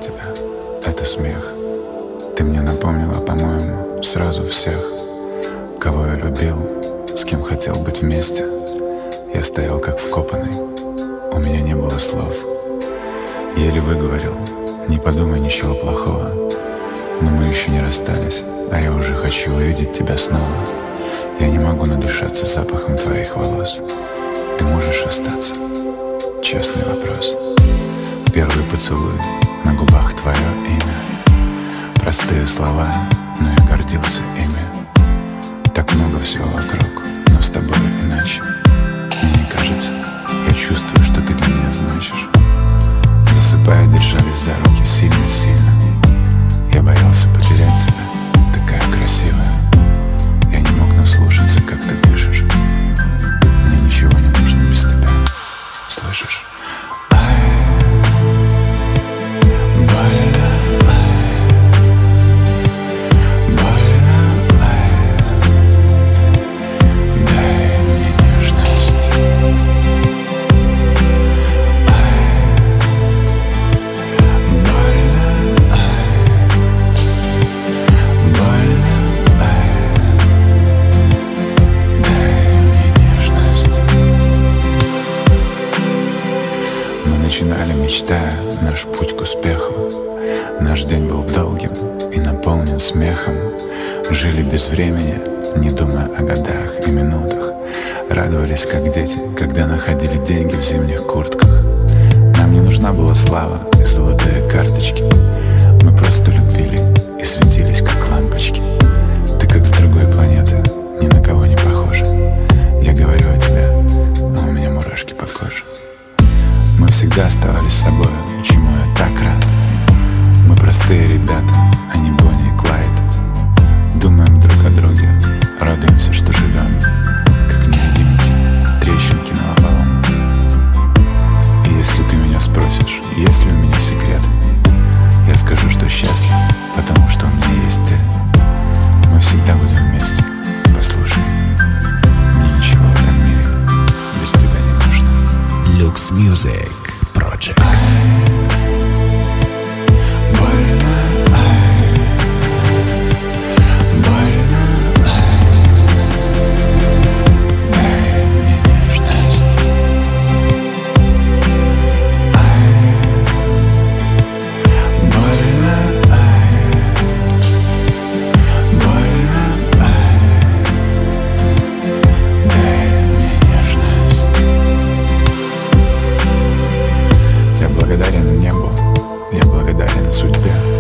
тебя — это смех. Ты мне напомнила, по-моему, сразу всех, кого я любил, с кем хотел быть вместе. Я стоял как вкопанный, у меня не было слов. Еле выговорил: не подумай ничего плохого. Но мы еще не расстались, а я уже хочу увидеть тебя снова. Я не могу надышаться запахом твоих волос. Ты можешь остаться? Честный вопрос. Первый поцелуй, на губах твое имя. Простые слова, но я гордился ими. Так много всего вокруг, но с тобой иначе. Мне не кажется, я чувствую, что ты для меня значишь. Засыпая, держались за руки сильно-сильно. Я боялся потерять тебя, такая красивая. Я не мог наслушаться, как ты дышишь. Мне ничего не нужно без тебя, слышишь? Начинали, мечтая наш путь к успеху. Наш день был долгим и наполнен смехом. Жили без времени, не думая о годах и минутах. Радовались, как дети, когда находили деньги в зимних куртках. Нам не нужна была слава и золотые карточки. Мы просто любили и светились, как лампочки. Ты как с другой планеты, ни на кого не похожа. Я говорю о тебе, а у меня мурашки по коже. Мы всегда оставались собой, чему я так рад. Мы простые ребята, а не Бонни и Клайд. Думаем друг о друге, радуемся, что живем, как невидимки, трещинки на лобовом. И если ты меня спросишь, есть ли у меня секрет, я скажу, что счастлив, потому что у меня есть ты. Мы всегда будем вместе, послушай. Мне ничего в этом мире без тебя не нужно. Lux Music Project. Я благодарен судьбе,